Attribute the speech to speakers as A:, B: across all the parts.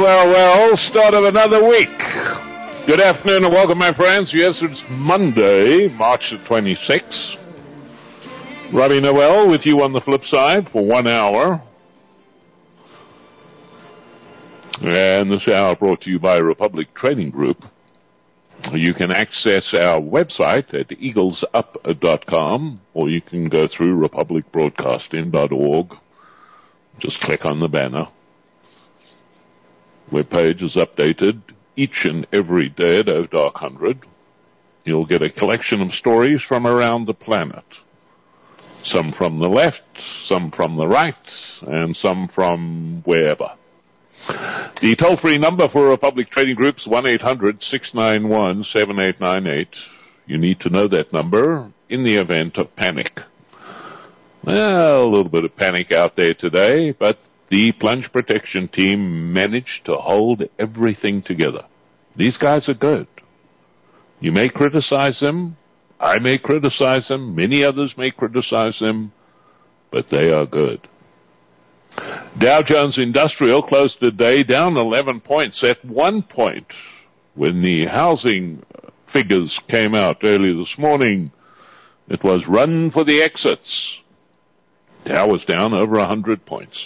A: Well, start of another week. Good afternoon and welcome, my friends. Yes, it's Monday, March the 26th. Robbie Noel with you on the flip side for 1 hour. And this hour brought to you by Republic Trading Group. You can access our website at eaglesup.com, or you can go through republicbroadcasting.org. Just click on the banner. Web page is updated each and every day at 00:00. You'll get a collection of stories from around the planet. Some from the left, some from the right, and some from wherever. The toll-free number for Republic Trading Group is 1-800-691-7898. You need to know that number in the event of panic. Well, a little bit of panic out there today, but the plunge protection team managed to hold everything together. These guys are good. You may criticize them. I may criticize them. Many others may criticize them, but they are good. Dow Jones Industrial closed the day down 11 points. At one point, when the housing figures came out early this morning, it was run for the exits. Dow was down over 100 points.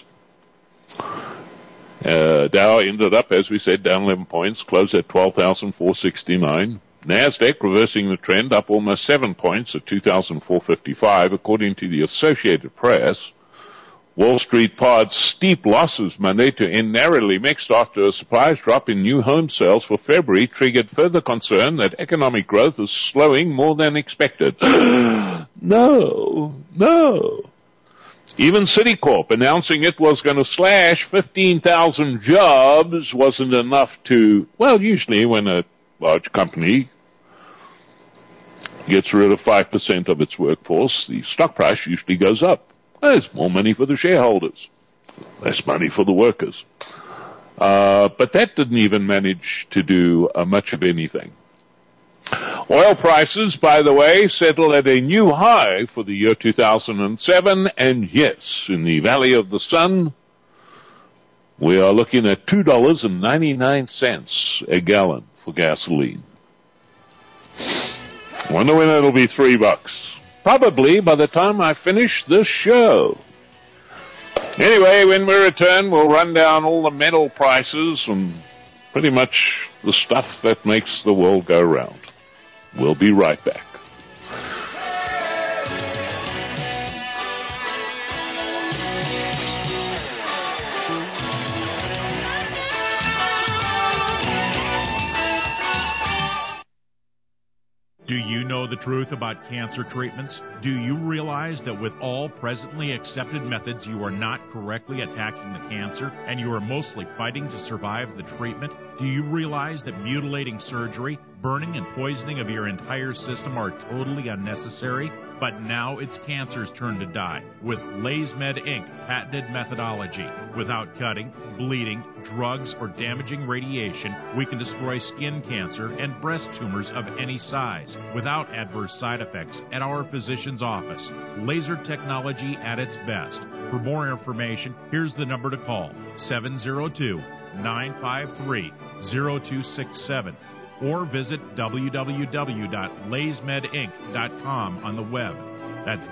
A: Dow ended up, as we said, down 11 points, closed at 12,469. NASDAQ reversing the trend, up almost 7 points at 2,455, according to the Associated Press. Wall Street pared steep losses Monday to end narrowly mixed after a surprise drop in new home sales for February triggered further concern that economic growth is slowing more than expected. No. Even Citicorp announcing it was going to slash 15,000 jobs wasn't enough to, well, usually when a large company gets rid of 5% of its workforce, the stock price usually goes up. There's more money for the shareholders, less money for the workers. But that didn't even manage to do much of anything. Oil prices, by the way, settled at a new high for the year 2007, and yes, in the Valley of the Sun, we are looking at $2.99 a gallon for gasoline. Wonder when it'll be $3. Probably by the time I finish this show. Anyway, when we return, we'll run down all the metal prices and pretty much the stuff that makes the world go round. We'll be right back.
B: Do you know the truth about cancer treatments? Do you realize that with all presently accepted methods, you are not correctly attacking the cancer and you are mostly fighting to survive the treatment? Do you realize that mutilating surgery, burning and poisoning of your entire system are totally unnecessary? But now it's cancer's turn to die with LaysMed Inc. patented methodology. Without cutting, bleeding, drugs, or damaging radiation, we can destroy skin cancer and breast tumors of any size without adverse side effects at our physician's office. Laser technology at its best. For more information, here's the number to call, 702-953-0267. Or visit www.laysmedinc.com on the web. That's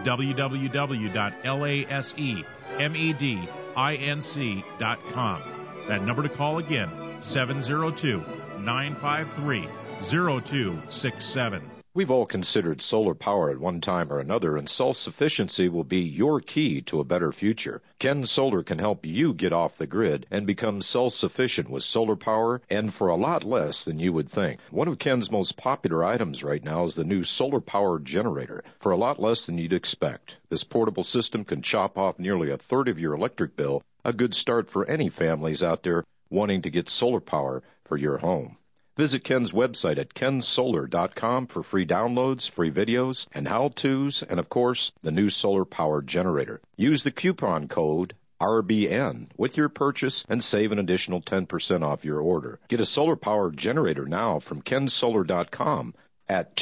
B: www.lasemedinc.com. That number to call again, 702-953-0267.
C: We've all considered solar power at one time or another, and self-sufficiency will be your key to a better future. Ken Solar can help you get off the grid and become self-sufficient with solar power, and for a lot less than you would think. One of Ken's most popular items right now is the new solar power generator, for a lot less than you'd expect. This portable system can chop off nearly a third of your electric bill, a good start for any families out there wanting to get solar power for your home. Visit Ken's website at kensolar.com for free downloads, free videos, and how-tos, and of course, the new solar power generator. Use the coupon code RBN with your purchase and save an additional 10% off your order. Get a solar power generator now from kensolar.com at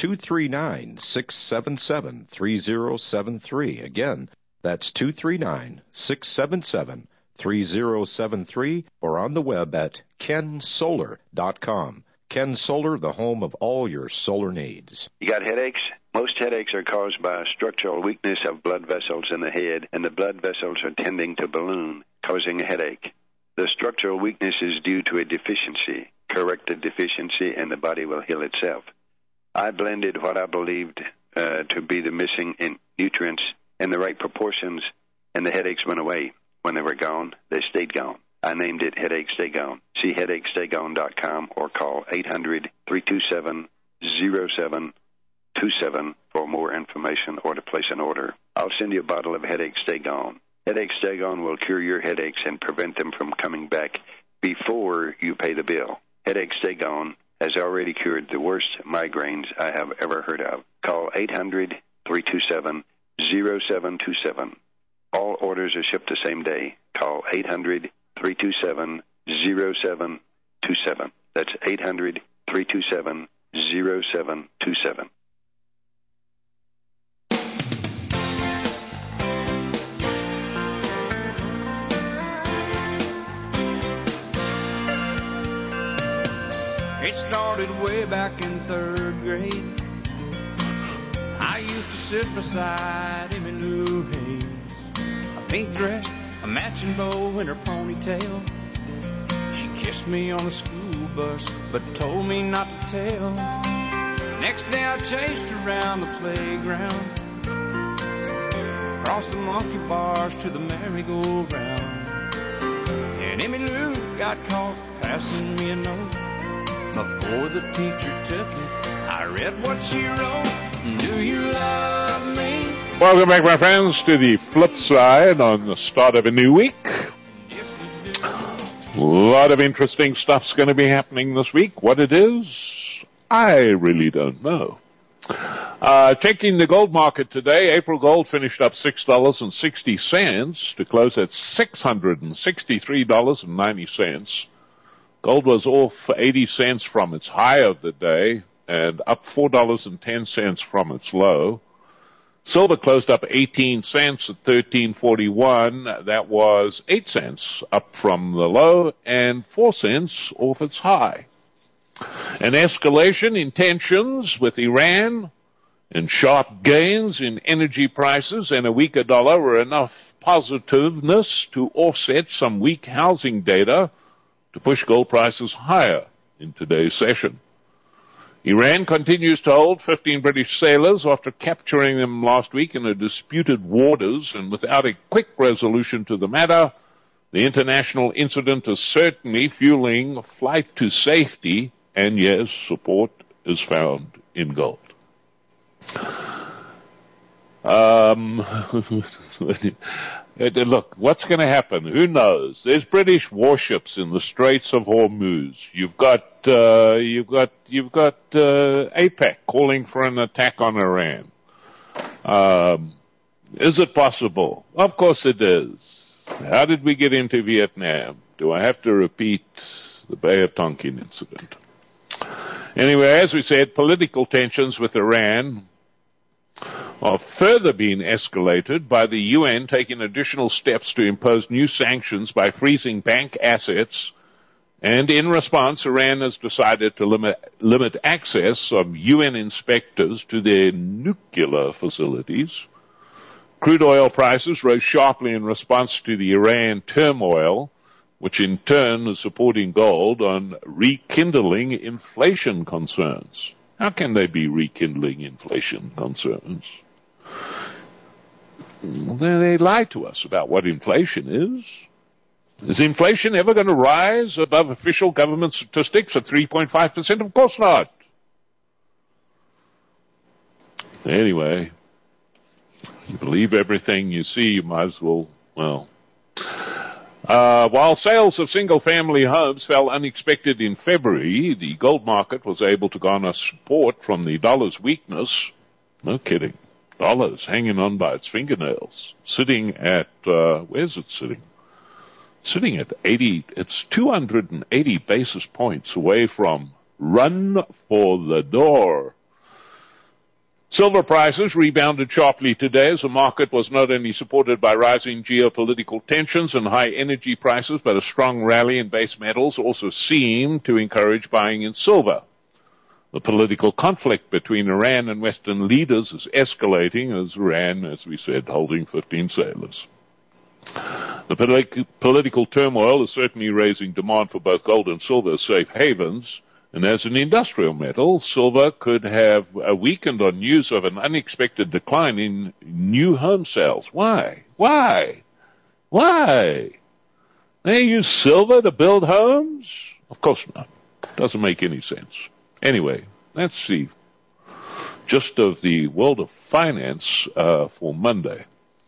C: 239-677-3073. Again, that's 239-677-3073. 800-327-3073 or on the web at kensolar.com. Ken Solar, the home of all your solar needs.
D: You got headaches? Most headaches are caused by structural weakness of blood vessels in the head, and the blood vessels are tending to balloon, causing a headache. The structural weakness is due to a deficiency. Correct the deficiency, and the body will heal itself. I blended what I believed to be the missing nutrients in the right proportions, and the headaches went away. When they were gone, they stayed gone. I named it Headache Stay Gone. See headachestay-gone.com or call 800-327-0727 for more information or to place an order. I'll send you a bottle of Headache Stay Gone. Headache Stay Gone will cure your headaches and prevent them from coming back before you pay the bill. Headache Stay Gone has already cured the worst migraines I have ever heard of. Call 800-327-0727. All orders are shipped the same day. Call 800-327-0727. That's 800-327-0727.
E: It started way back in 3rd grade. I used to sit beside Emmylou Hayes. A pink dress, a matching bow in her ponytail. She kissed me on the school bus, but told me not to tell. Next day I chased her around the playground, across the monkey bars to the merry-go-round. And Emmylou got caught passing me a note. Before the teacher took it, I read what she wrote. Do you love me?
A: Welcome back, my friends, to the flip side on the start of a new week. A lot of interesting stuff's going to be happening this week. What it is, I really don't know. Taking the gold market today, April gold finished up $6.60 to close at $663.90. Gold was off 80 cents from its high of the day and up $4.10 from its low. Silver closed up 18 cents at $13.41. That was 8 cents up from the low and 4 cents off its high. An escalation in tensions with Iran and sharp gains in energy prices and a weaker dollar were enough positiveness to offset some weak housing data to push gold prices higher in today's session. Iran continues to hold 15 British sailors after capturing them last week in a disputed waters, and without a quick resolution to the matter, the international incident is certainly fueling flight to safety, and yes, support is found in gold. Look, what's going to happen? Who knows? There's British warships in the Straits of Hormuz. You've got APEC calling for an attack on Iran. Is it possible? Of course it is. How did we get into Vietnam? Do I have to repeat the Bay of Tonkin incident? Anyway, as we said, political tensions with Iran are further being escalated by the UN taking additional steps to impose new sanctions by freezing bank assets, and in response, Iran has decided to limit access of UN inspectors to their nuclear facilities. Crude oil prices rose sharply in response to the Iran turmoil, which in turn is supporting gold on rekindling inflation concerns. How can they be rekindling inflation concerns? They lie to us about what inflation is. Is inflation ever going to rise above official government statistics of 3.5%? Of course not. Anyway, you believe everything you see, you might as well, while sales of single-family homes fell unexpected in February, the gold market was able to garner support from the dollar's weakness. No kidding. Dollar's hanging on by its fingernails. Sitting at, where's it sitting? Sitting at 80, it's 280 basis points away from run for the door. Silver prices rebounded sharply today as the market was not only supported by rising geopolitical tensions and high energy prices, but a strong rally in base metals also seemed to encourage buying in silver. The political conflict between Iran and Western leaders is escalating as Iran, as we said, holding 15 sailors. The political turmoil is certainly raising demand for both gold and silver as safe havens. And as an industrial metal, silver could have weakened on news of an unexpected decline in new home sales. Why? They use silver to build homes? Of course not. Doesn't make any sense. Anyway, that's the gist of the world of finance for Monday.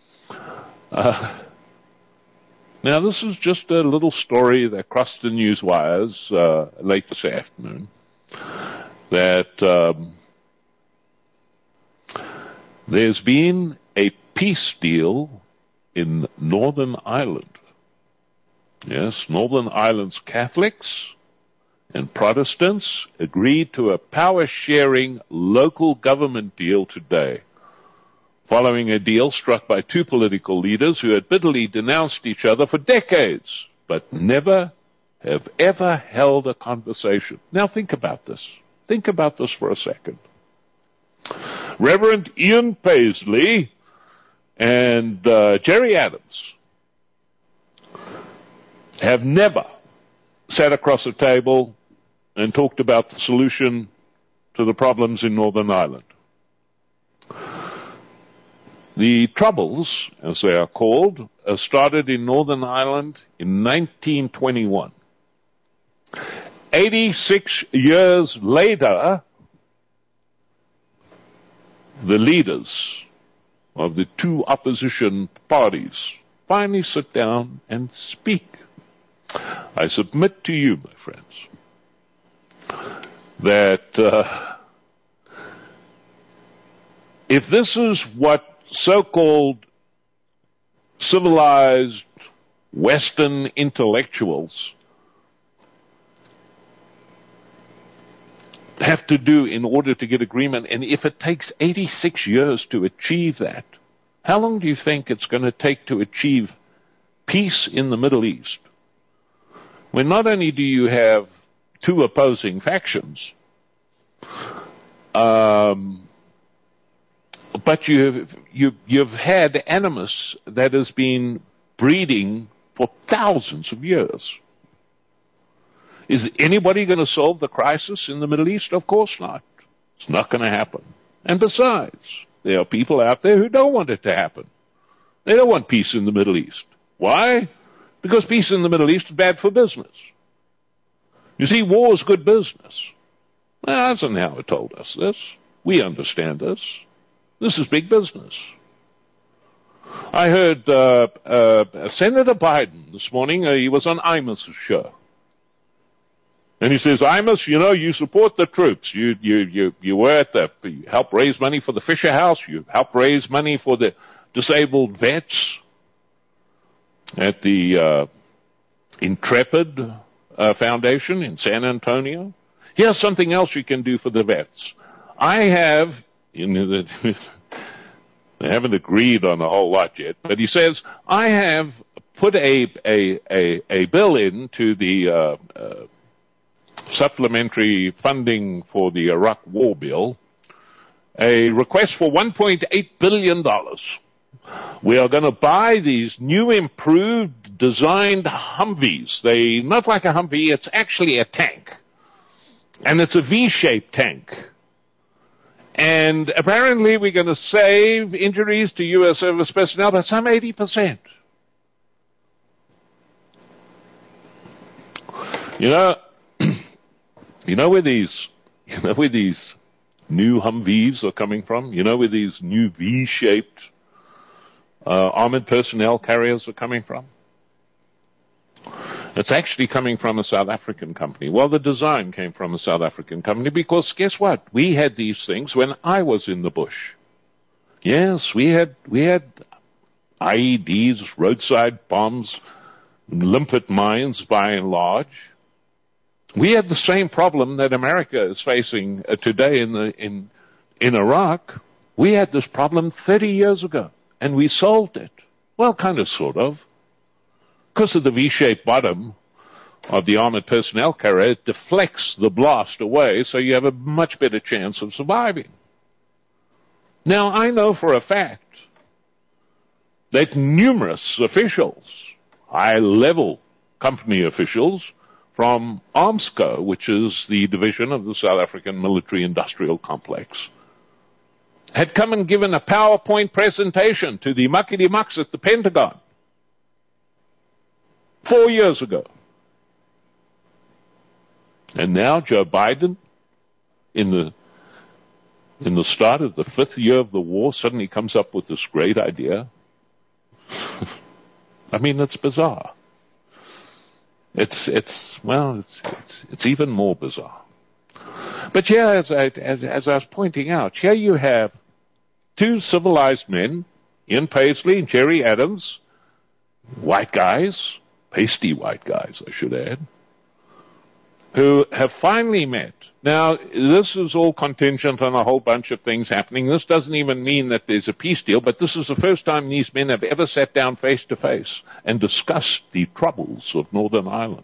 A: Now, this is just a little story that crossed the news wires late this afternoon, that there's been a peace deal in Northern Ireland. Yes, Northern Ireland's Catholics and Protestants agreed to a power-sharing local government deal today, following a deal struck by two political leaders who had bitterly denounced each other for decades, but never have ever held a conversation. Now think about this. Think about this for a second. Reverend Ian Paisley and Gerry Adams have never sat across a table and talked about the solution to the problems in Northern Ireland. The Troubles, as they are called, started in Northern Ireland in 1921. 86 years later, the leaders of the two opposition parties finally sit down and speak. I submit to you, my friends, that if this is what so-called civilized Western intellectuals have to do in order to get agreement, and if it takes 86 years to achieve that, how long do you think it's going to take to achieve peace in the Middle East? When not only do you have two opposing factions, but you've had animus that has been breeding for thousands of years. Is anybody going to solve the crisis in the Middle East? Of course not. It's not going to happen. And besides, there are people out there who don't want it to happen. They don't want peace in the Middle East. Why? Because peace in the Middle East is bad for business. You see, war is good business. Well, Eisenhower told us this. We understand this. This is big business. I heard Senator Biden this morning. He was on Imus's show, and he says, "Imus, you support the troops. You were you help raise money for the Fisher House. You help raise money for the disabled vets at the Intrepid Foundation in San Antonio. Here's something else you can do for the vets. I have." They haven't agreed on a whole lot yet, but he says, I have put a bill into the supplementary funding for the Iraq war bill, a request for $1.8 billion. We are going to buy these new improved designed Humvees. They not like a Humvee, it's actually a tank. And it's a V-shaped tank. And apparently we're going to save injuries to U.S. service personnel by some 80%. You know where these new Humvees are coming from? You know where these new V-shaped armored personnel carriers are coming from? It's actually coming from a South African company. Well, the design came from a South African company because guess what? We had these things when I was in the bush. Yes, we had IEDs, roadside bombs, limpet mines by and large. We had the same problem that America is facing today in Iraq. We had this problem 30 years ago, and we solved it. Well, kind of, sort of. Because of the V-shaped bottom of the armored personnel carrier, it deflects the blast away, so you have a much better chance of surviving. Now, I know for a fact that numerous officials, high-level company officials from Armsco, which is the division of the South African military-industrial complex, had come and given a PowerPoint presentation to the muckety-mucks at the Pentagon 4 years ago. And now Joe Biden, in the start of the 5th year of the war, suddenly comes up with this great idea. I mean, it's bizarre. It's even more bizarre. But here, as I was pointing out, here you have two civilized men, Ian Paisley and Jerry Adams, white guys, pasty white guys, I should add, who have finally met. Now, this is all contingent on a whole bunch of things happening. This doesn't even mean that there's a peace deal, but this is the first time these men have ever sat down face to face and discussed the troubles of Northern Ireland.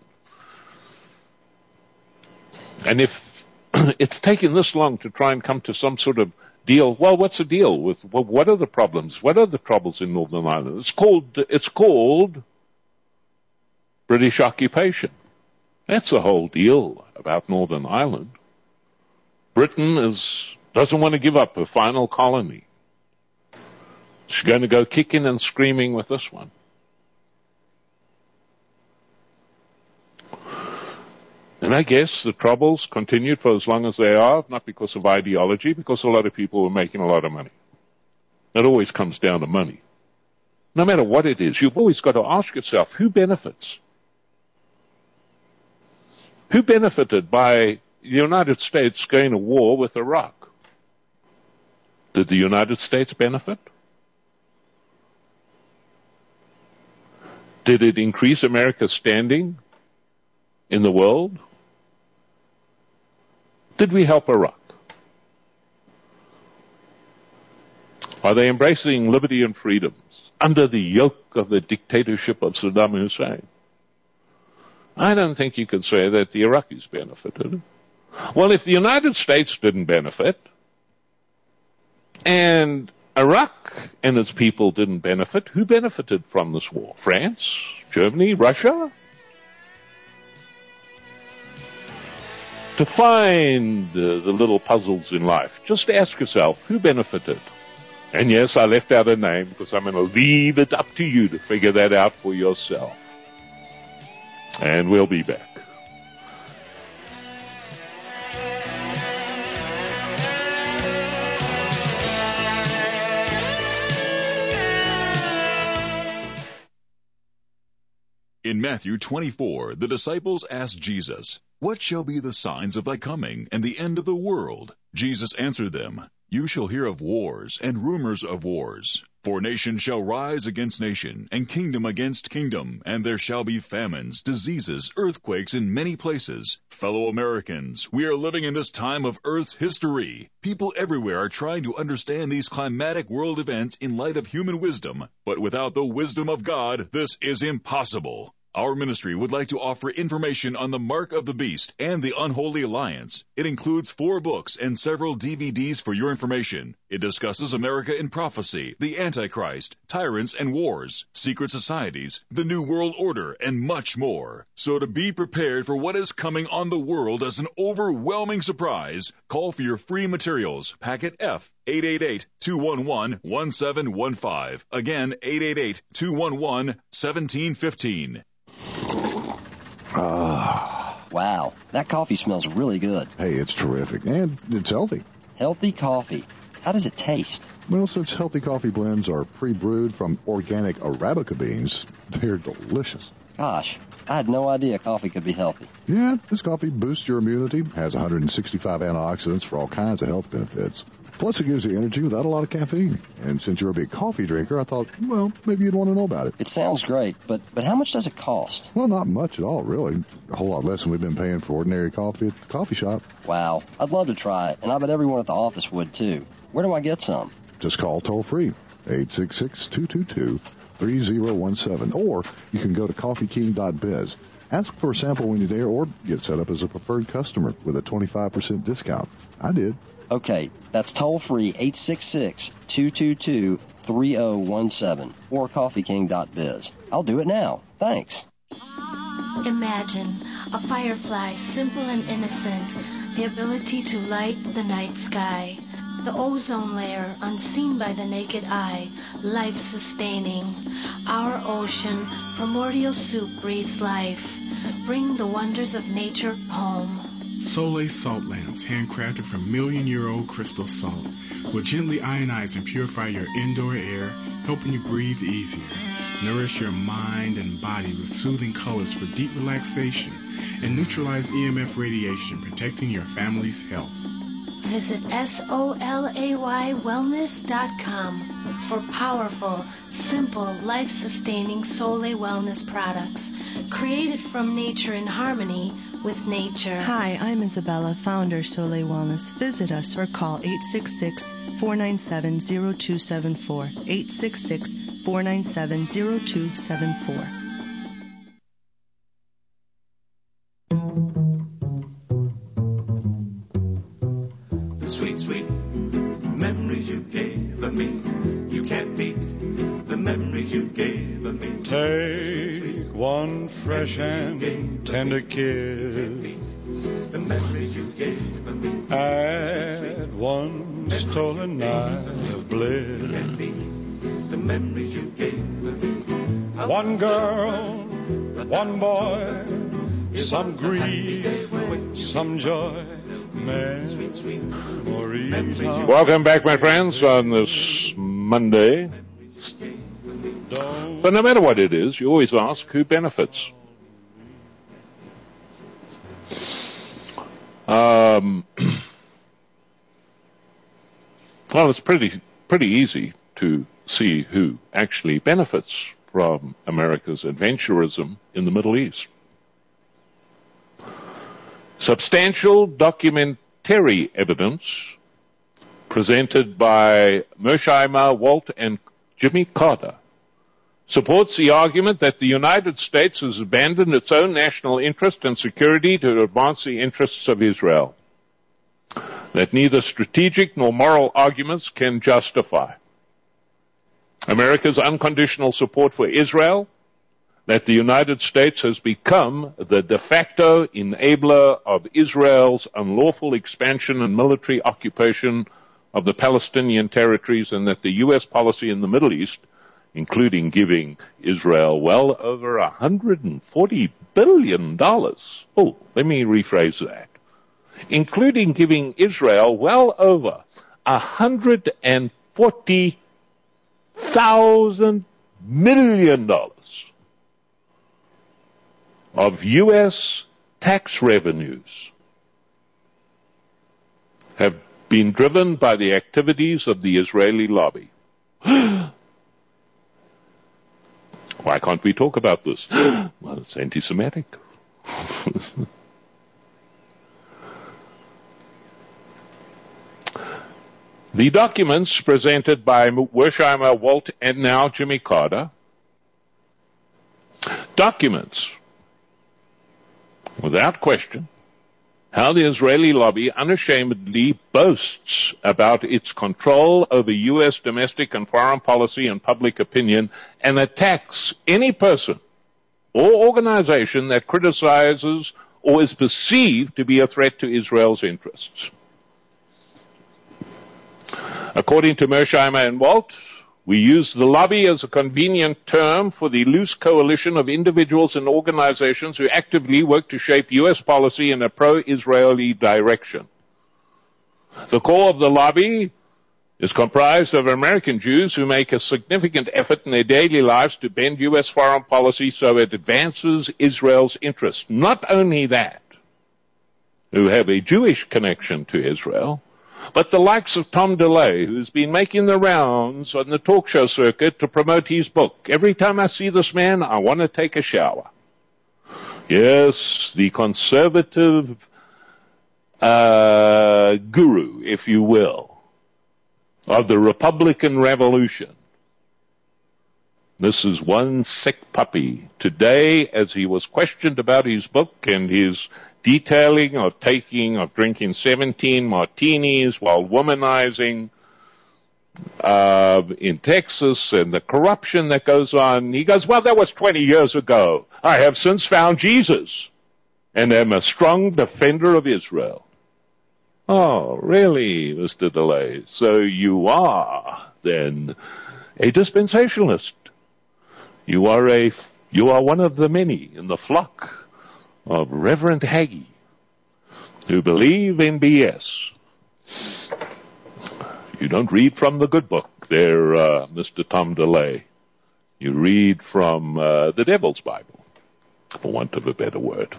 A: And if it's taken this long to try and come to some sort of deal, well, what's the deal with, well, what are the problems? What are the troubles in Northern Ireland? It's called British occupation. That's the whole deal about Northern Ireland. Britain doesn't want to give up her final colony. She's going to go kicking and screaming with this one. And I guess the troubles continued for as long as they are, not because of ideology, because a lot of people were making a lot of money. It always comes down to money. No matter what it is, you've always got to ask yourself, who benefits? Who benefited by the United States going to war with Iraq? Did the United States benefit? Did it increase America's standing in the world? Did we help Iraq? Are they embracing liberty and freedoms under the yoke of the dictatorship of Saddam Hussein? I don't think you could say that the Iraqis benefited. Well, if the United States didn't benefit, and Iraq and its people didn't benefit, who benefited from this war? France? Germany? Russia? To find the little puzzles in life, just ask yourself, who benefited? And yes, I left out a name because I'm going to leave it up to you to figure that out for yourself. And we'll be back.
F: In Matthew 24, the disciples asked Jesus, "What shall be the signs of thy coming and the end of the world?" Jesus answered them, "You shall hear of wars and rumors of wars. For nation shall rise against nation, and kingdom against kingdom, and there shall be famines, diseases, earthquakes in many places. Fellow Americans, we are living in this time of Earth's history. People everywhere are trying to understand these climatic world events in light of human wisdom, but without the wisdom of God, this is impossible. Our ministry would like to offer information on the Mark of the Beast and the Unholy Alliance. It includes 4 books and several DVDs for your information. It discusses America in prophecy, the Antichrist, tyrants and wars, secret societies, the New World Order, and much more. So to be prepared for what is coming on the world as an overwhelming surprise, call for your free materials, Packet F, 888-211-1715. Again, 888-211-1715.
G: Wow, that coffee smells really good.
H: Hey, it's terrific, and it's healthy.
G: Healthy coffee. How does it taste?
H: Well, since healthy coffee blends are pre-brewed from organic Arabica beans, they're delicious.
G: Gosh, I had no idea coffee could be healthy.
H: Yeah, this coffee boosts your immunity, has 165 antioxidants for all kinds of health benefits. Plus, it gives you energy without a lot of caffeine. And since you're a big coffee drinker, I thought, well, maybe you'd want to know about it.
G: It sounds great, but how much does it cost?
H: Well, not much at all, really. A whole lot less than we've been paying for ordinary coffee at the coffee shop.
G: Wow, I'd love to try it, and I bet everyone at the office would, too. Where do I get some?
H: Just call toll-free, 866-222-3017, or you can go to coffeeking.biz. Ask for a sample when you're there, or get set up as a preferred customer with a 25% discount. I did.
G: Okay, that's toll-free, 866-222-3017, or coffeeking.biz. I'll do it now. Thanks.
I: Imagine a firefly, simple and innocent, the ability to light the night sky. The ozone layer, unseen by the naked eye, life-sustaining. Our ocean, primordial soup, breathes life. Bring the wonders of nature home.
J: Soleil salt lamps, handcrafted from million-year-old crystal salt, will gently ionize and purify your indoor air, helping you breathe easier. Nourish your mind and body with soothing colors for deep relaxation, and neutralize EMF radiation, protecting your family's health.
I: Visit SOLAYWellness.com for powerful, simple, life-sustaining Soleil Wellness products, created from nature in harmony with nature.
K: Hi, I'm Isabella, founder Soleil Wellness. Visit us or call 866-497-0274, 866-497-0274.
L: Sweet, sweet memories you gave me. You can't beat the memories you gave me.
M: Take one fresh and tender kiss.
L: The memories you gave me.
M: Add one stolen night of bliss.
L: The memories you gave me.
M: One girl, one boy, some grief, some joy.
A: Welcome back, my friends, on this Monday. But no matter what it is, you always ask who benefits. Well, it's pretty easy to see who actually benefits from America's adventurism in the Middle East. Substantial documentary evidence presented by Mersheimer, Walt, and Jimmy Carter supports the argument that the United States has abandoned its own national interest and security to advance the interests of Israel, that neither strategic nor moral arguments can justify America's unconditional support for Israel, that the United States has become the de facto enabler of Israel's unlawful expansion and military occupation of the Palestinian territories, and that the U.S. policy in the Middle East, including giving Israel well over $140 billion. Oh, let me rephrase that. Including giving Israel well over $140,000 million of U.S. tax revenues have been driven by the activities of the Israeli lobby. Why can't we talk about this? Well, it's anti-Semitic. The documents presented by Wersheimer, Walt, and now Jimmy Carter, documents, without question, how the Israeli lobby unashamedly boasts about its control over U.S. domestic and foreign policy and public opinion, and attacks any person or organization that criticizes or is perceived to be a threat to Israel's interests. According to Mersheimer and Walt, we use the lobby as a convenient term for the loose coalition of individuals and organizations who actively work to shape U.S. policy in a pro-Israeli direction. The core of the lobby is comprised of American Jews who make a significant effort in their daily lives to bend U.S. foreign policy so it advances Israel's interests. Not only that, who have a Jewish connection to Israel, but the likes of Tom DeLay, who's been making the rounds on the talk show circuit to promote his book. Every time I see this man, I want to take a shower. Yes, the conservative guru, if you will, of the Republican Revolution. This is one sick puppy. Today, as he was questioned about his book and his detailing of drinking 17 martinis while womanizing in Texas and the corruption that goes on, he goes, well, that was 20 years ago. I have since found Jesus and am a strong defender of Israel. Oh, really, Mr. DeLay? So you are, then, a dispensationalist. You are one of the many in the flock of Reverend Hagee who believe in BS. You don't read from the good book there, Mr. Tom DeLay. You read from the Devil's Bible, for want of a better word.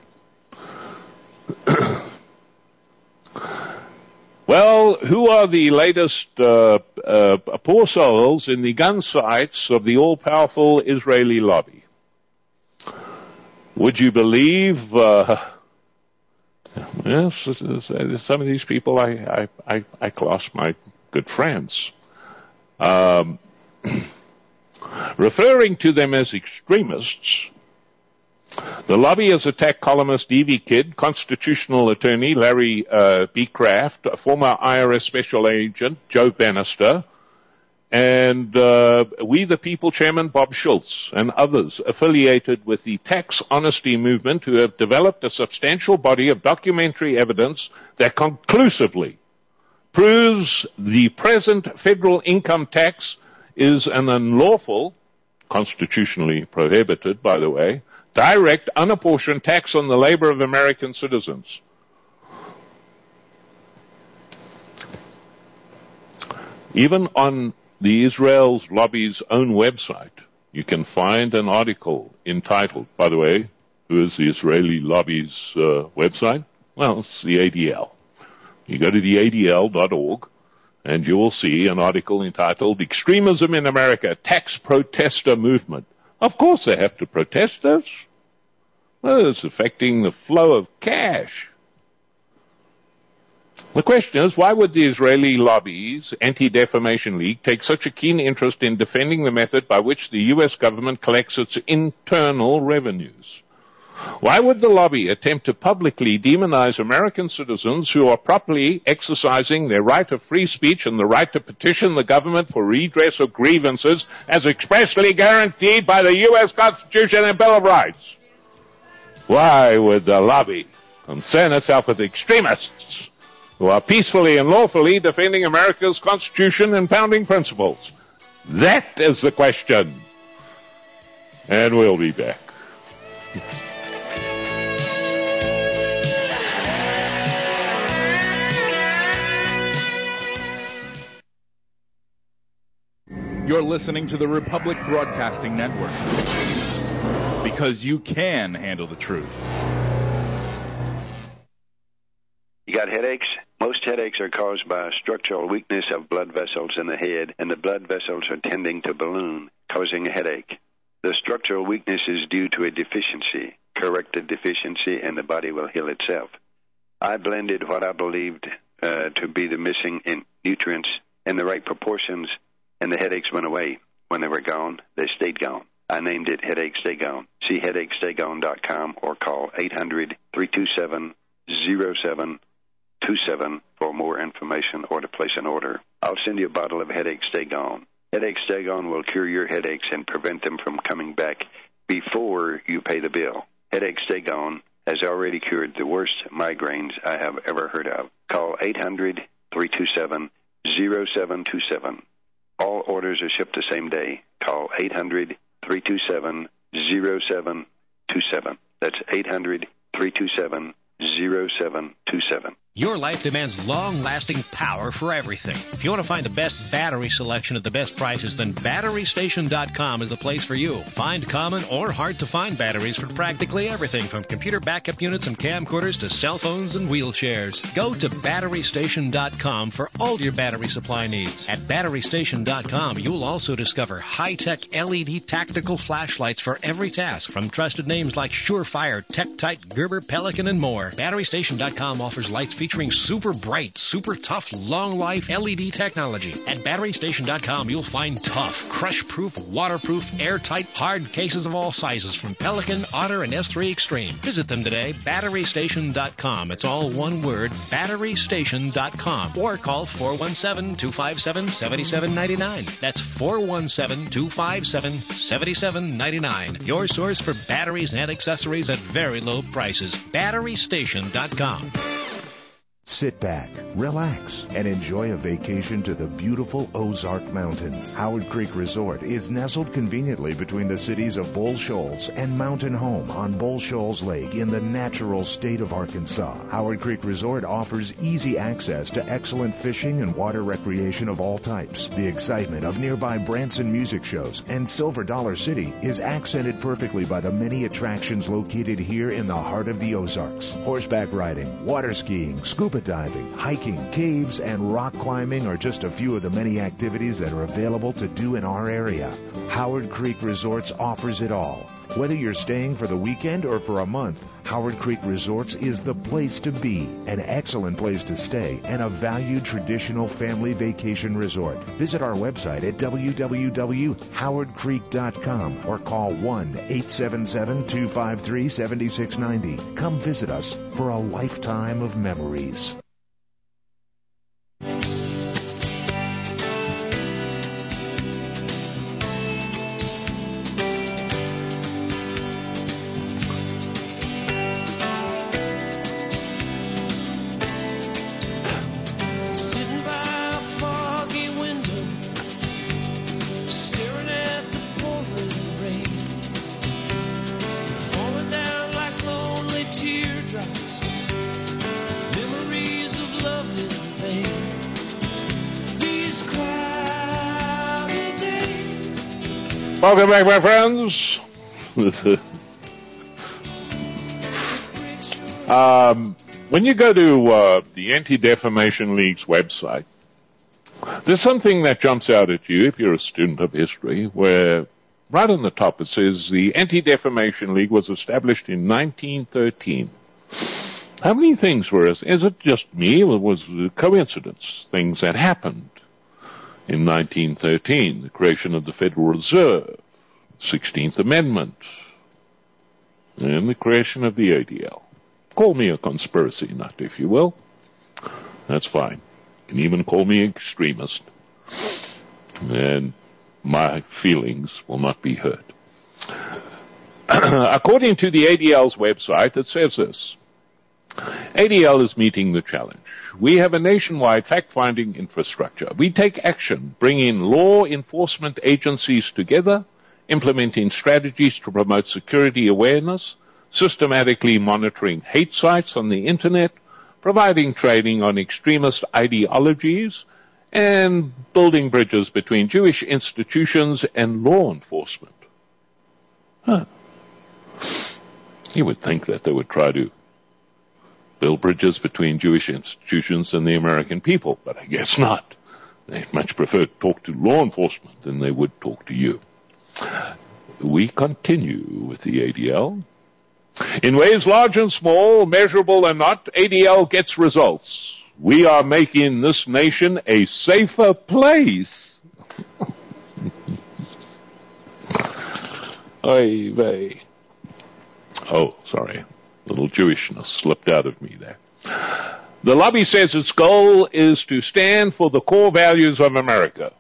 A: Well, who are the latest poor souls in the gun sights of the all-powerful Israeli lobby? Would you believe? Yes, some of these people I class my good friends. Referring to them as extremists, the lobby has attacked columnist Evie Kidd, constitutional attorney Larry B. Kraft, former IRS special agent Joe Bannister, and We the People chairman Bob Schultz, and others affiliated with the tax honesty movement who have developed a substantial body of documentary evidence that conclusively proves the present federal income tax is an unlawful, constitutionally prohibited, by the way, direct, unapportioned tax on the labor of American citizens. Even on the Israel's lobby's own website, you can find an article entitled, by the way, who is the Israeli lobby's website? Well, it's the ADL. You go to the ADL.org, and you will see an article entitled Extremism in America, Tax Protester Movement. Of course they have to protest this. Well, it's affecting the flow of cash. The question is, why would the Israeli lobby's Anti-Defamation League take such a keen interest in defending the method by which the U.S. government collects its internal revenues? Why would the lobby attempt to publicly demonize American citizens who are properly exercising their right of free speech and the right to petition the government for redress of grievances as expressly guaranteed by the U.S. Constitution and Bill of Rights? Why would the lobby concern itself with extremists who are peacefully and lawfully defending America's Constitution and founding principles? That is the question. And we'll be back.
N: You're listening to the Republic Broadcasting Network, because you can handle the truth.
D: You got headaches? Most headaches are caused by a structural weakness of blood vessels in the head, and the blood vessels are tending to balloon, causing a headache. The structural weakness is due to a deficiency. Correct the deficiency, and the body will heal itself. I blended what I believed to be the missing nutrients in the right proportions, and the headaches went away. When they were gone, they stayed gone. I named it Headache Stay Gone. See headachestay-gone.com or call 800-327-0727 for more information or to place an order. I'll send you a bottle of Headache Stay Gone. Headache Stay Gone will cure your headaches and prevent them from coming back before you pay the bill. Headache Stay Gone has already cured the worst migraines I have ever heard of. Call 800-327-0727. All orders are shipped the same day. Call 800-327-0727. That's 800-327-0727.
O: Your life demands long-lasting power for everything. If you want to find the best battery selection at the best prices, then BatteryStation.com is the place for you. Find common or hard-to-find batteries for practically everything, from computer backup units and camcorders to cell phones and wheelchairs. Go to BatteryStation.com for all your battery supply needs. At BatteryStation.com, you'll also discover high-tech LED tactical flashlights for every task, from trusted names like Surefire, TechTite, Gerber, Pelican, and more. BatteryStation.com offers lights featuring super bright, super tough, long-life LED technology. At BatteryStation.com, you'll find tough, crush-proof, waterproof, airtight, hard cases of all sizes from Pelican, Otter, and S3 Extreme. Visit them today, BatteryStation.com. It's all one word, BatteryStation.com. Or call 417-257-7799. That's 417-257-7799. Your source for batteries and accessories at very low prices. BatteryStation.com.
P: Sit back, relax, and enjoy a vacation to the beautiful Ozark Mountains. Howard Creek Resort is nestled conveniently between the cities of Bull Shoals and Mountain Home on Bull Shoals Lake in the natural state of Arkansas. Howard Creek Resort offers easy access to excellent fishing and water recreation of all types. The excitement of nearby Branson music shows and Silver Dollar City is accented perfectly by the many attractions located here in the heart of the Ozarks. Horseback riding, water skiing, scuba diving, hiking, caves, and rock climbing are just a few of the many activities that are available to do in our area. Howard Creek Resorts offers it all. Whether you're staying for the weekend or for a month, Howard Creek Resorts is the place to be, an excellent place to stay, and a valued traditional family vacation resort. Visit our website at www.howardcreek.com or call 1-877-253-7690. Come visit us for a lifetime of memories.
A: Welcome back, my friends. When you go to the Anti-Defamation League's website, there's something that jumps out at you if you're a student of history, where right on the top it says the Anti-Defamation League was established in 1913. How many things were it? Is it just me, or was it a coincidence? Things that happened in 1913, the creation of the Federal Reserve, 16th Amendment, and the creation of the ADL. Call me a conspiracy nut, if you will. That's fine. You can even call me an extremist. And my feelings will not be hurt. According to the ADL's website, it says this. ADL is meeting the challenge. We have a nationwide fact-finding infrastructure. We take action, bring in law enforcement agencies together, implementing strategies to promote security awareness, systematically monitoring hate sites on the internet, providing training on extremist ideologies, and building bridges between Jewish institutions and law enforcement. You would think that they would try to build bridges between Jewish institutions and the American people, but I guess not. They'd much prefer to talk to law enforcement than they would talk to you. We continue with the ADL. In ways large and small, measurable and not, ADL gets results. We are making this nation a safer place. Oy vey. Oh, sorry. Little Jewishness slipped out of me there. The lobby says its goal is to stand for the core values of America.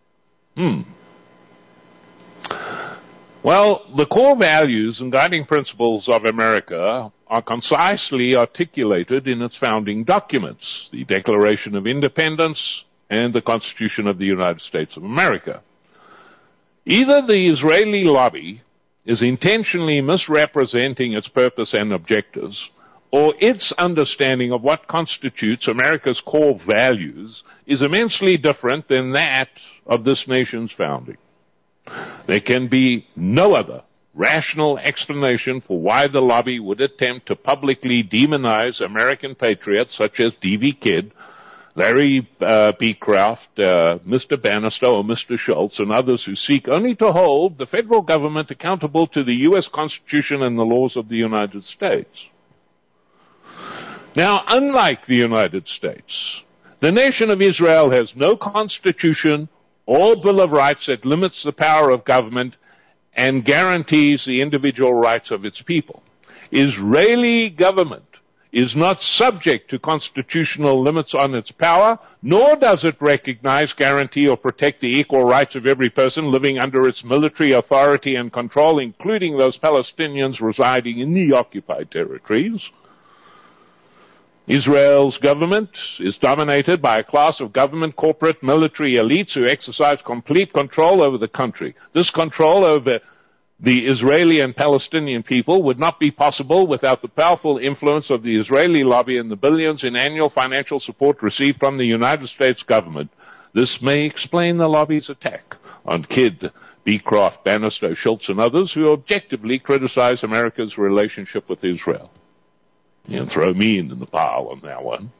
A: Well, the core values and guiding principles of America are concisely articulated in its founding documents, the Declaration of Independence and the Constitution of the United States of America. Either the Israeli lobby is intentionally misrepresenting its purpose and objectives, or its understanding of what constitutes America's core values is immensely different than that of this nation's founding. There can be no other rational explanation for why the lobby would attempt to publicly demonize American patriots such as D.V. Kidd, Larry Beecroft, Mr. Bannister, or Mr. Schultz, and others who seek only to hold the federal government accountable to the U.S. Constitution and the laws of the United States. Now, unlike the United States, the nation of Israel has no constitution or Bill of Rights that limits the power of government and guarantees the individual rights of its people. Israeli government is not subject to constitutional limits on its power, nor does it recognize, guarantee, or protect the equal rights of every person living under its military authority and control, including those Palestinians residing in the occupied territories. Israel's government is dominated by a class of government, corporate, military elites who exercise complete control over the country. This control over the Israeli and Palestinian people would not be possible without the powerful influence of the Israeli lobby and the billions in annual financial support received from the United States government. This may explain the lobby's attack on Kidd, Beecroft, Bannister, Schultz, and others who objectively criticize America's relationship with Israel. You can throw me in the pile on that one.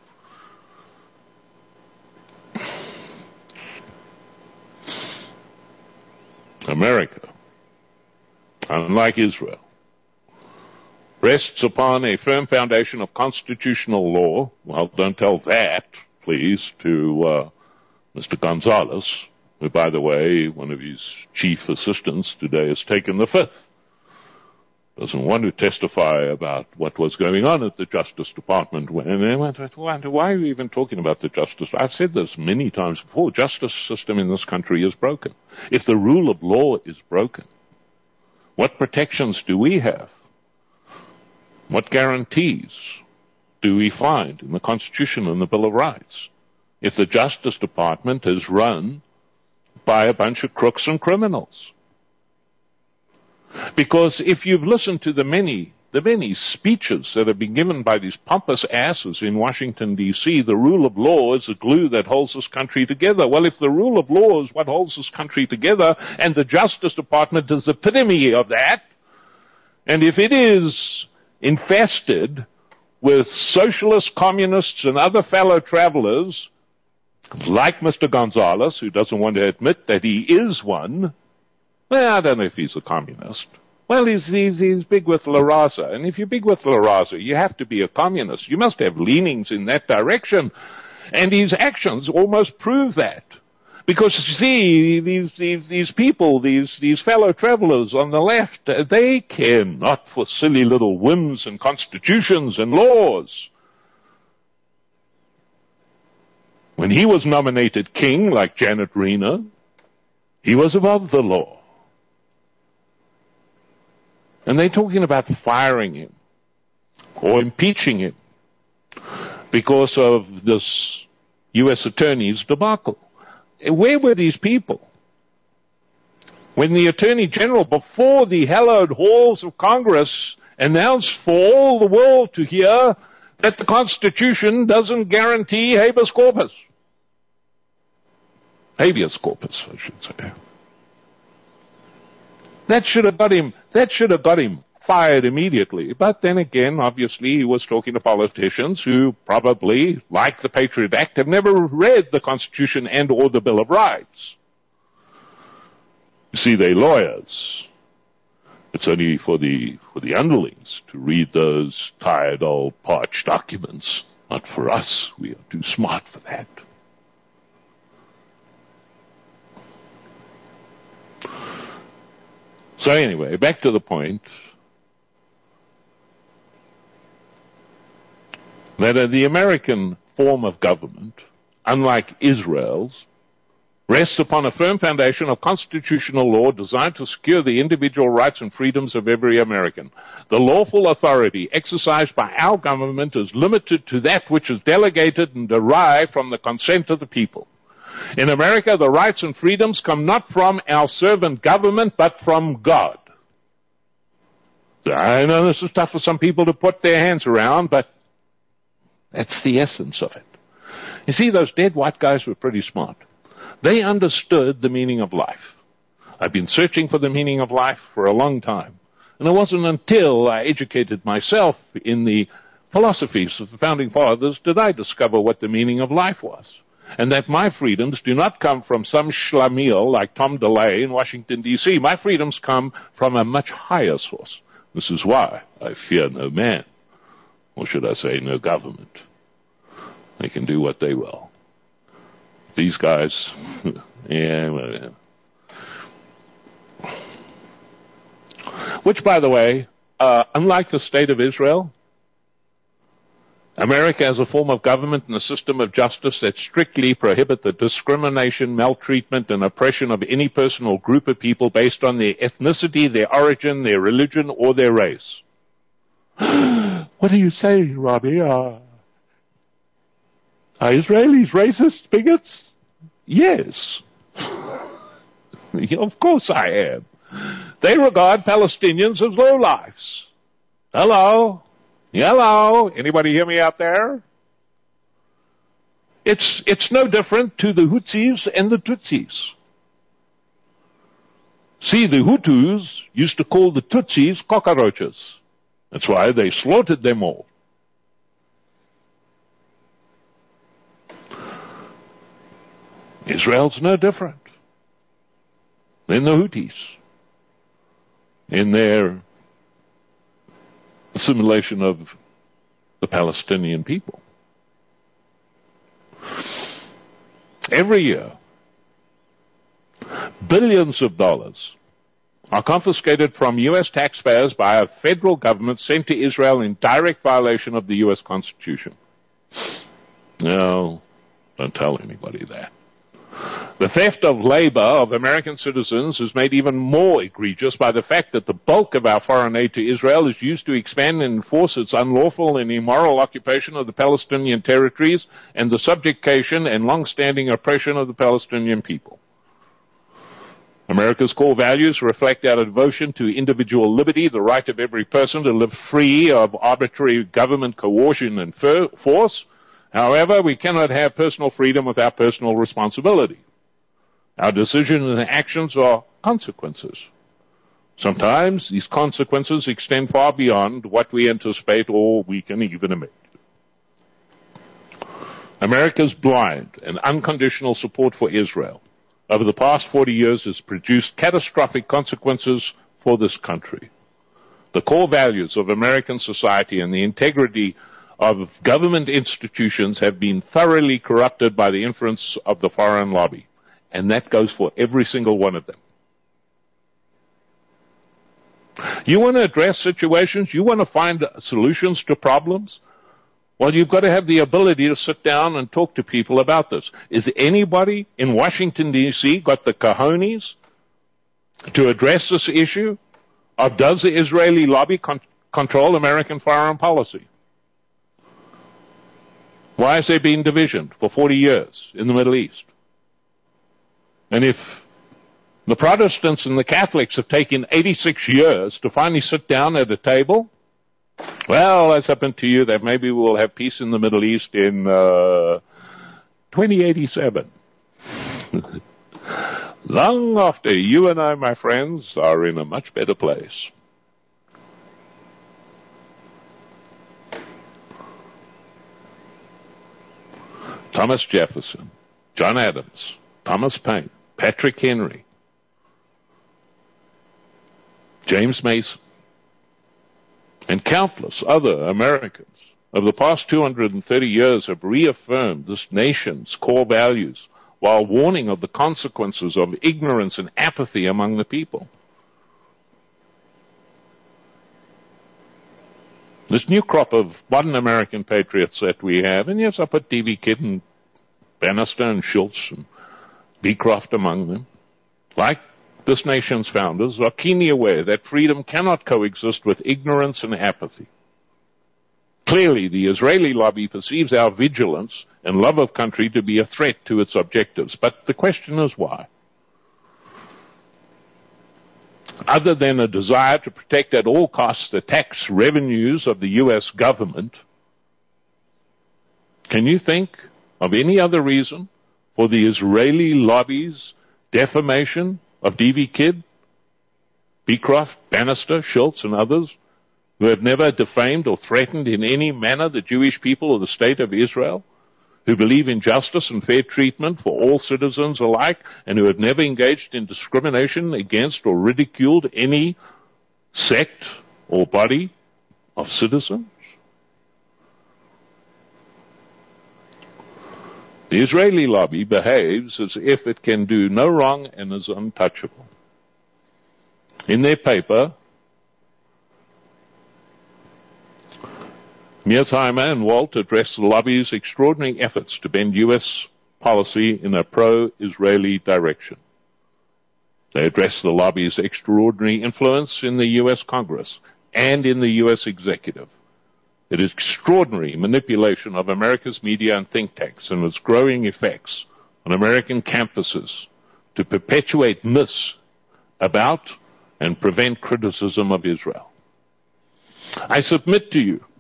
A: America, unlike Israel, rests upon a firm foundation of constitutional law. Well, don't tell that, please, to Mr. Gonzalez, who, by the way, one of his chief assistants today has taken the fifth. Doesn't want to testify about what was going on at the Justice Department. And they went, why are you even talking about the Justice? I've said this many times before. Justice system in this country is broken. If the rule of law is broken, what protections do we have? What guarantees do we find in the Constitution and the Bill of Rights if the Justice Department is run by a bunch of crooks and criminals? Because if you've listened to the many speeches that have been given by these pompous asses in Washington, D.C., the rule of law is the glue that holds this country together. Well, if the rule of law is what holds this country together, and the Justice Department is the epitome of that, and if it is infested with socialists, communists, and other fellow travelers, like Mr. Gonzalez, who doesn't want to admit that he is one, well, I don't know if he's a communist. Well, he's big with La Raza. And if you're big with La Raza, you have to be a communist. You must have leanings in that direction. And his actions almost prove that. Because, you see, these people, these fellow travelers on the left, they care not for silly little whims and constitutions and laws. When he was nominated king, like Janet Reno, he was above the law. And they're talking about firing him or impeaching him because of this U.S. attorney's debacle. Where were these people when the Attorney General, before the hallowed halls of Congress, announced for all the world to hear that the Constitution doesn't guarantee habeas corpus? Habeas corpus, I should say. That should have got him fired immediately. But then again, obviously, he was talking to politicians who probably, like the Patriot Act, have never read the Constitution and or the Bill of Rights. You see, they're lawyers. It's only for the underlings to read those tired old parched documents. Not for us. We are too smart for that. So anyway, back to the point that the American form of government, unlike Israel's, rests upon a firm foundation of constitutional law designed to secure the individual rights and freedoms of every American. The lawful authority exercised by our government is limited to that which is delegated and derived from the consent of the people. In America, the rights and freedoms come not from our servant government, but from God. I know this is tough for some people to put their hands around, but that's the essence of it. You see, those dead white guys were pretty smart. They understood the meaning of life. I've been searching for the meaning of life for a long time. And it wasn't until I educated myself in the philosophies of the Founding Fathers did I discover what the meaning of life was. And that my freedoms do not come from some schlemiel like Tom DeLay in Washington, D.C. My freedoms come from a much higher source. This is why I fear no man. Or should I say, no government. They can do what they will. These guys, yeah. Which, by the way, unlike the state of Israel, America has a form of government and a system of justice that strictly prohibit the discrimination, maltreatment, and oppression of any person or group of people based on their ethnicity, their origin, their religion, or their race. What do you say, Robbie? Are Israelis racist bigots? Yes. Of course I am. They regard Palestinians as lowlifes. Hello? Hello? Anybody hear me out there? It's no different to the Hutsis and the Tutsis. See, the Hutus used to call the Tutsis cockroaches. That's why they slaughtered them all. Israel's no different than the Houthis in their assimilation of the Palestinian people. Every year, billions of dollars are confiscated from U.S. taxpayers by a federal government sent to Israel in direct violation of the U.S. Constitution. No, don't tell anybody that. The theft of labor of American citizens is made even more egregious by the fact that the bulk of our foreign aid to Israel is used to expand and enforce its unlawful and immoral occupation of the Palestinian territories and the subjugation and long-standing oppression of the Palestinian people. America's core values reflect our devotion to individual liberty, the right of every person to live free of arbitrary government coercion and force. However, we cannot have personal freedom without personal responsibility. Our decisions and actions are consequences. Sometimes these consequences extend far beyond what we anticipate or we can even imagine. America's blind and unconditional support for Israel over the past 40 years has produced catastrophic consequences for this country. The core values of American society and the integrity of government institutions have been thoroughly corrupted by the influence of the foreign lobby. And that goes for every single one of them. You want to address situations? You want to find solutions to problems? Well, you've got to have the ability to sit down and talk to people about this. Is anybody in Washington, D.C. got the cojones to address this issue? Or does the Israeli lobby control American foreign policy? Why has there been division for 40 years in the Middle East? And if the Protestants and the Catholics have taken 86 years to finally sit down at a table, well, that's happened to you that maybe we'll have peace in the Middle East in 2087. Long after you and I, my friends, are in a much better place. Thomas Jefferson, John Adams, Thomas Paine, Patrick Henry, James Mason, and countless other Americans of the past 230 years have reaffirmed this nation's core values while warning of the consequences of ignorance and apathy among the people. This new crop of modern American patriots that we have, and yes, I put D.V. Kidd and Bannister and Schultz and Beecroft among them, like this nation's founders, are keenly aware that freedom cannot coexist with ignorance and apathy. Clearly, the Israeli lobby perceives our vigilance and love of country to be a threat to its objectives, but the question is why? Other than a desire to protect at all costs the tax revenues of the U.S. government, can you think of any other reason for the Israeli lobby's defamation of D.V. Kidd, Beecroft, Bannister, Schultz, and others who have never defamed or threatened in any manner the Jewish people of the state of Israel, who believe in justice and fair treatment for all citizens alike, and who have never engaged in discrimination against or ridiculed any sect or body of citizens? The Israeli lobby behaves as if it can do no wrong and is untouchable. In their paper, Mearsheimer and Walt address the lobby's extraordinary efforts to bend U.S. policy in a pro-Israeli direction. They address the lobby's extraordinary influence in the U.S. Congress and in the U.S. executive. It is extraordinary manipulation of America's media and think tanks and its growing effects on American campuses to perpetuate myths about and prevent criticism of Israel. I submit to you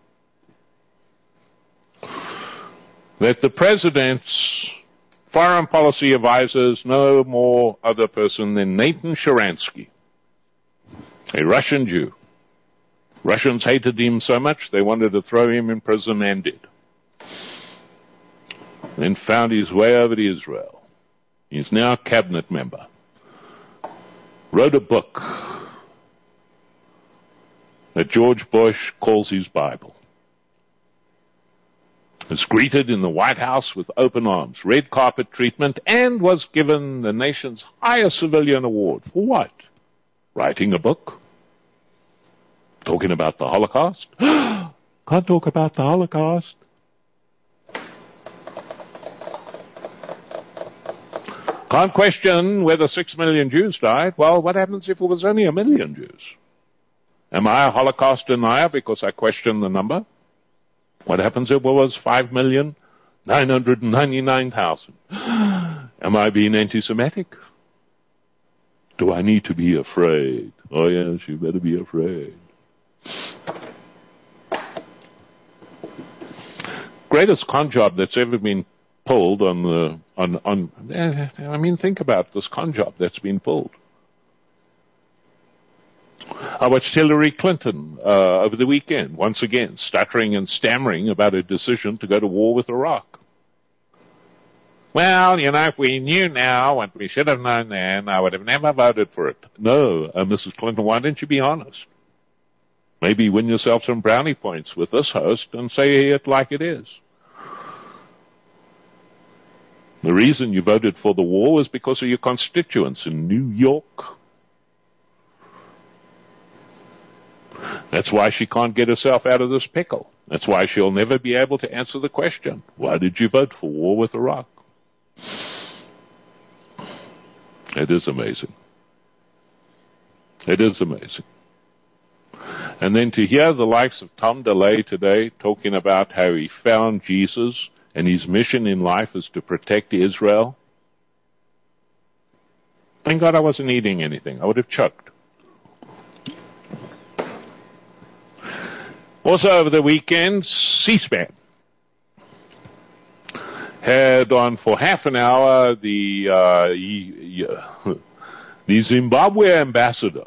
A: that the President's foreign policy advisor is no more other person than Nathan Sharansky, a Russian Jew. Russians hated him so much they wanted to throw him in prison and did. Then found his way over to Israel. He's now a cabinet member. Wrote a book that George Bush calls his Bible. Was greeted in the White House with open arms, red carpet treatment, and was given the nation's highest civilian award. For what? Writing a book? Talking about the Holocaust? Can't talk about the Holocaust. Can't question whether 6 million Jews died. Well, what happens if it was only 1 million Jews? Am I a Holocaust denier because I question the number? What happens if it was 5,999,000? Am I being anti-Semitic? Do I need to be afraid? Oh yes, you better be afraid. Greatest con job that's ever been pulled think about this con job that's been pulled. I watched Hillary Clinton over the weekend, once again, stuttering and stammering about a decision to go to war with Iraq. Well, if we knew now what we should have known then, I would have never voted for it. No, Mrs. Clinton, why didn't you be honest? Maybe win yourself some brownie points with this host and say it like it is. The reason you voted for the war was because of your constituents in New York. That's why she can't get herself out of this pickle. That's why she'll never be able to answer the question, why did you vote for war with Iraq? It is amazing. It is amazing. And then to hear the likes of Tom DeLay today talking about how he found Jesus and his mission in life is to protect Israel. Thank God I wasn't eating anything. I would have choked. Also over the weekend, C-SPAN had on for half an hour the Zimbabwe ambassador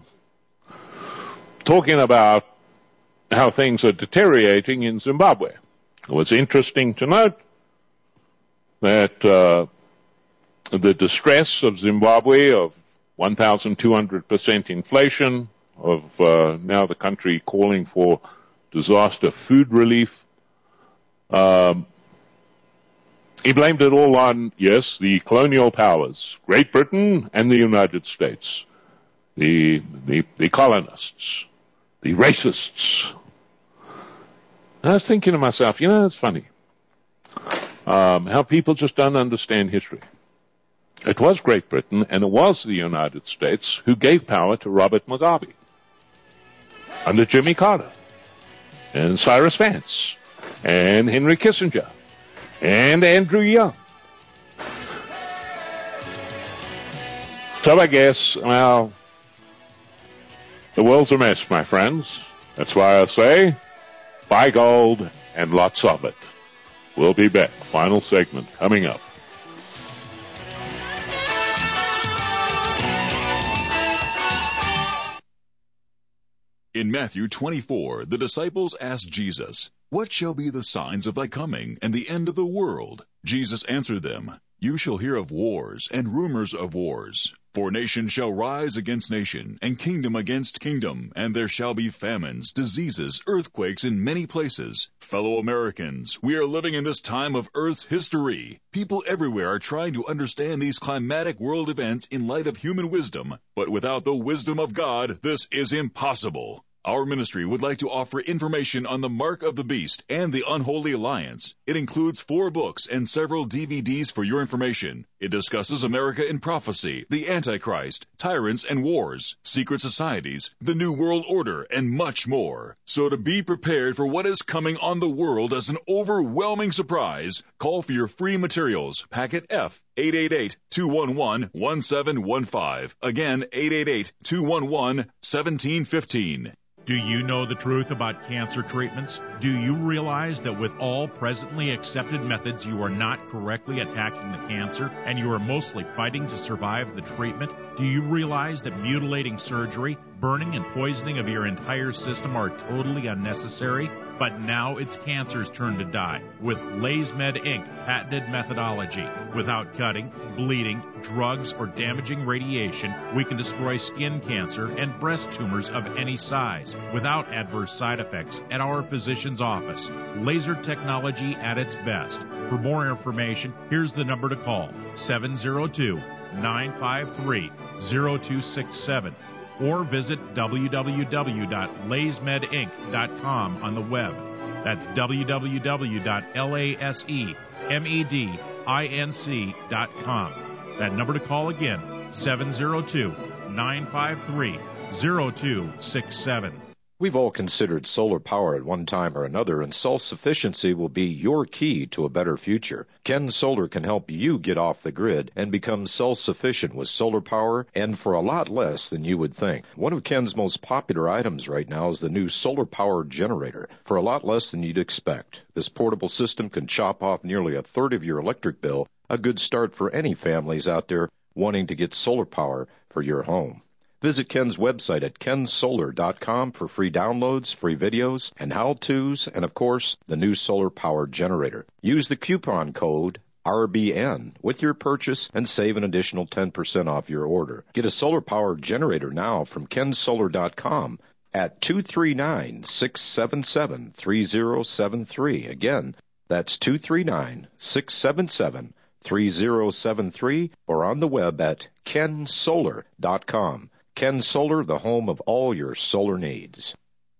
A: talking about how things are deteriorating in Zimbabwe. It was interesting to note that the distress of Zimbabwe, of 1,200% inflation, of now the country calling for disaster food relief. He blamed it all on, yes, the colonial powers, Great Britain and the United States, the colonists, the racists. And I was thinking to myself, it's funny how people just don't understand history. It was Great Britain and it was the United States who gave power to Robert Mugabe under Jimmy Carter and Cyrus Vance and Henry Kissinger and Andrew Young. So I guess, the world's a mess, my friends. That's why I say, buy gold and lots of it. We'll be back. Final segment coming up.
F: In Matthew 24, the disciples asked Jesus, "What shall be the signs of thy coming and the end of the world?" Jesus answered them, You shall hear of wars and rumors of wars. For nation shall rise against nation, and kingdom against kingdom, and there shall be famines, diseases, earthquakes in many places. Fellow Americans, we are living in this time of Earth's history. People everywhere are trying to understand these climatic world events in light of human wisdom, but without the wisdom of God, this is impossible. Our ministry would like to offer information on the Mark of the Beast and the Unholy Alliance. It includes 4 books and several DVDs for your information. It discusses America in prophecy, the Antichrist, tyrants and wars, secret societies, the New World Order, and much more. So to be prepared for what is coming on the world as an overwhelming surprise, call for your free materials, packet F, 888-211-1715. Again, 888-211-1715.
B: Do you know the truth about cancer treatments? Do you realize that with all presently accepted methods, you are not correctly attacking the cancer, and you are mostly fighting to survive the treatment? Do you realize that mutilating surgery, burning and poisoning of your entire system are totally unnecessary? But now it's cancer's turn to die with LaysMed Inc. patented methodology. Without cutting, bleeding, drugs, or damaging radiation, we can destroy skin cancer and breast tumors of any size without adverse side effects at our physician's office. Laser technology at its best. For more information, here's the number to call, 702-953-0267. Or visit www.laysmedinc.com on the web. That's www.lasemedinc.com. That number to call again, 702-953-0267.
C: We've all considered solar power at one time or another, and self-sufficiency will be your key to a better future. Ken Solar can help you get off the grid and become self-sufficient with solar power, and for a lot less than you would think. One of Ken's most popular items right now is the new solar power generator, for a lot less than you'd expect. This portable system can chop off nearly a third of your electric bill, a good start for any families out there wanting to get solar power for your home. Visit Ken's website at kensolar.com for free downloads, free videos, and how-tos, and of course, the new solar power generator. Use the coupon code RBN with your purchase and save an additional 10% off your order. Get a solar power generator now from kensolar.com at 239-677-3073. Again, that's 239-677-3073, or on the web at kensolar.com. Ken Solar, the home of all your solar needs.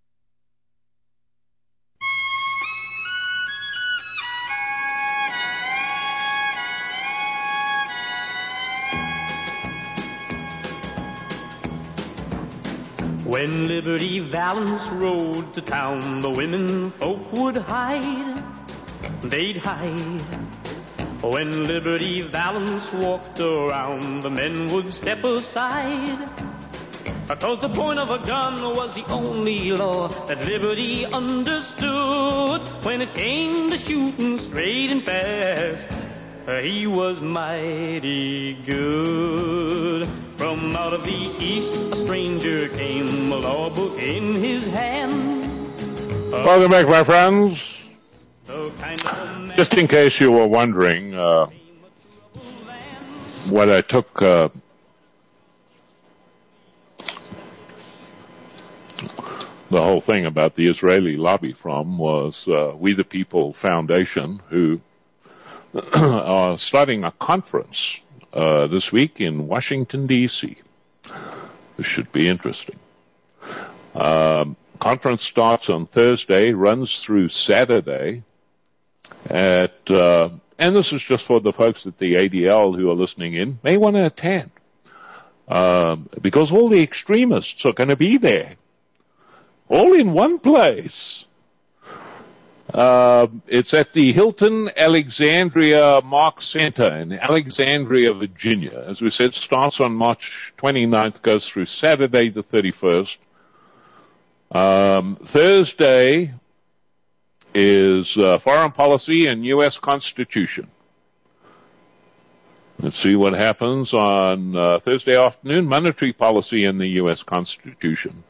Q: When Liberty Valance rode to town, the women folk would hide. They'd hide. When Liberty Valance walked around, the men would step aside. Because the point of a gun was the only law that Liberty understood. When it came to shooting straight and fast, he was mighty good. From out of the east, a stranger came, a law book in his hand.
A: Welcome back, my friends. Just in case you were wondering what I took the whole thing about the Israeli lobby from was We the People Foundation, who are starting a conference this week in Washington, D.C. This should be interesting. Conference starts on Thursday, runs through Saturday and this is just for the folks at the ADL who are listening in, may want to attend. Because all the extremists are going to be there. All in one place. It's at the Hilton Alexandria Mark Center in Alexandria, Virginia. As we said, starts on March 29th, goes through Saturday the 31st. Thursday is foreign policy and U.S. Constitution. Let's see what happens on Thursday afternoon, monetary policy and the U.S. Constitution.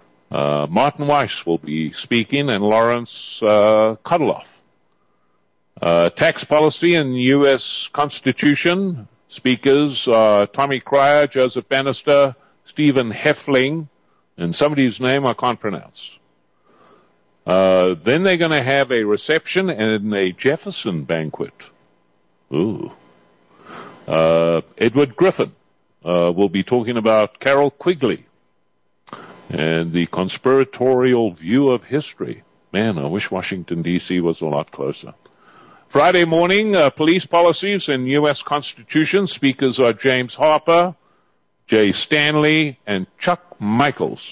A: Martin Weiss will be speaking, and Lawrence Kudloff Tax policy and U.S. Constitution. Speakers Tommy Cryer, Joseph Bannister, Stephen Heffling, and somebody's name I can't pronounce. Then they're going to have a reception and a Jefferson banquet. Ooh. Edward Griffin will be talking about Carroll Quigley and the conspiratorial view of history. Man, I wish Washington, D.C. was a lot closer. Friday morning, police policies and U.S. Constitution. Speakers are James Harper, Jay Stanley, and Chuck Michaels.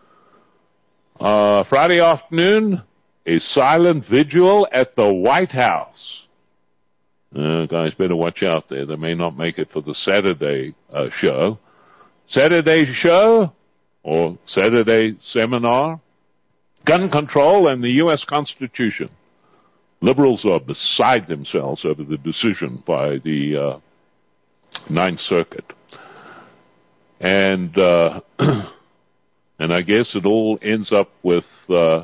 A: Friday afternoon, a silent vigil at the White House. Guys, better watch out there. They may not make it for the Saturday show. Saturday show or Saturday seminar. Gun control and the U.S. Constitution. Liberals are beside themselves over the decision by the Ninth Circuit. And I guess it all ends up with a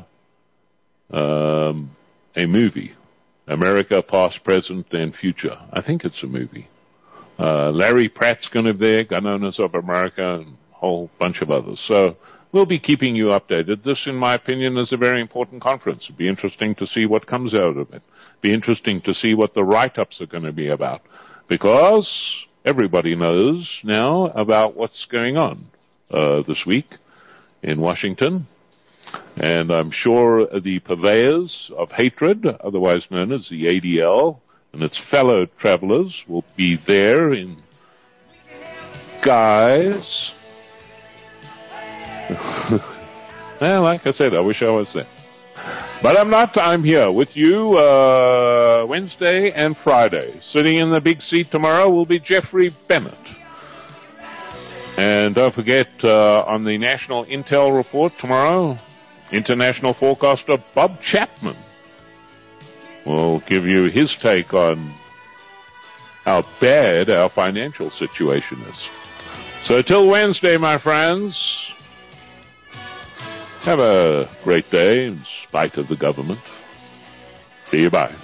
A: movie. America, Past, Present, and Future. I think it's a movie. Larry Pratt's going to be there, Gun Owners of America, and a whole bunch of others. So we'll be keeping you updated. This, in my opinion, is a very important conference. It'll be interesting to see what comes out of it. Be interesting to see what the write-ups are going to be about. Because everybody knows now about what's going on this week in Washington. And I'm sure the purveyors of hatred, otherwise known as the ADL, and its fellow travelers will be there in guise. Well, like I said, I wish I was there. But I'm not. I'm here with you Wednesday and Friday. Sitting in the big seat tomorrow will be Jeffrey Bennett. And don't forget, on the National Intel Report tomorrow, international forecaster Bob Chapman will give you his take on how bad our financial situation is. So till Wednesday, my friends, have a great day in spite of the government. See you, bye.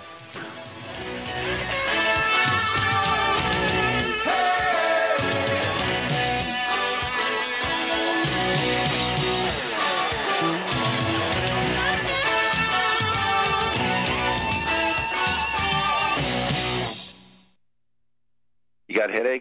D: You got headache?